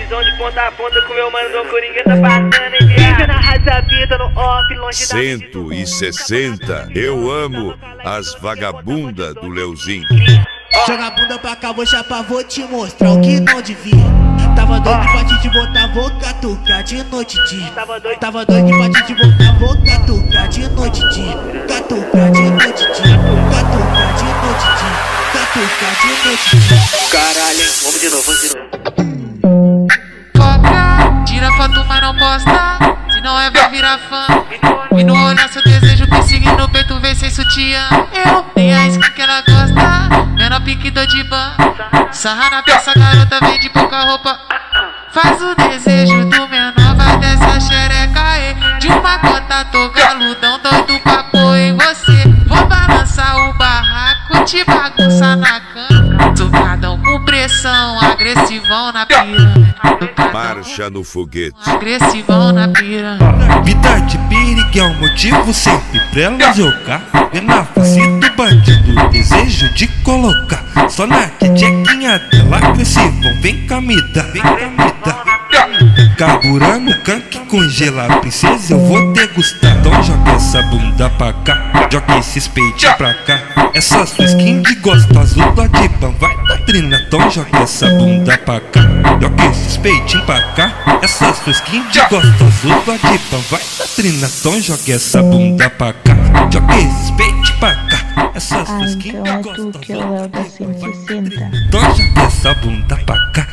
visão de ponta a ponta com meu mano Dom Coringa tá passando, hein, viado? Na raça vida no off, longe da 160, eu amo as vagabundas do Leozinho. Joga a bunda pra cá, vou chapar, vou te mostrar o que não devia. Tava doido pra te botar, vou catucar de noite e dia. Tava doido pra te botar, vou catucar de noite e dia. Catucar de noite e dia. Catucar de noite e dia. Catucar de noite e dia. caralho, hein? Vamos de novo. Foca, tira foto, mas não posta. Se não é, vai virar fã. E no olhar seu desejo, perseguir no peito, vem sem sutiã. Eu nem a skin que ela gosta. Menor pique do de ban. Sarra na peça, garota, vem de pouca roupa. Faz o desejo do menor, vai dessa xereca aí. De uma cota, tô galudão, doido pra pôr em você. Vou balançar o barraco, te bagunçar na cama. Socadão com pressão, agressivão na piranha. Marcha no foguete. Agressivão na piranha. Vida de perigo é um motivo sempre pra ela jogar. Vê na face do bandido, desejo de colocar. Só na tchequinha dela agressivão, vem cá me dá, vem cá me dá. Carburando o canque, congela a princesa, eu vou degustar. Então joga essa bunda pra cá, joga esses peitos pra cá. Essa sua skin de gostoso do Adipan vai doutrina. Então joga essa bunda pra cá, joga esses peitinhos pra cá. Essa sua skin de gostoso do Adipan vai doutrina. Então joga essa bunda pra cá, joga esses peitos pra cá. Essa sua skin de então é gostoso tu que é o Léo da 160. Então joga essa bunda pra cá.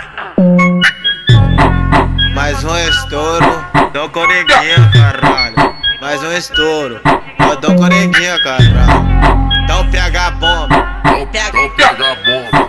Mais um estouro, Dom Coringuinha, caralho. Mais um estouro, Dom Coringuinha, caralho. Então pega a bomba. Então pega a bomba.